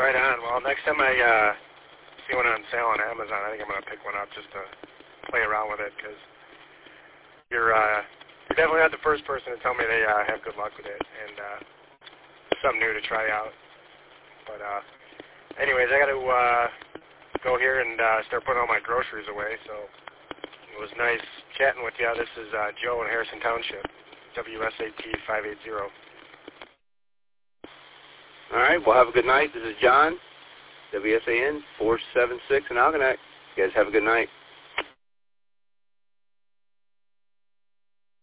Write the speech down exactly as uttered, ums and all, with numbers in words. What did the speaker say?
Right on. Well, next time I uh, see one on sale on Amazon, I think I'm going to pick one up just to play around with it, because you're, uh, you're definitely not the first person to tell me they uh, have good luck with it, and uh, something new to try out. But uh, anyways, I got to uh, go here and uh, start putting all my groceries away, so it was nice chatting with you. This is uh, Joe in Harrison Township, W S A T five eighty. All right, well, have a good night. This is John, W S A N four seven six in Algonac. You guys have a good night.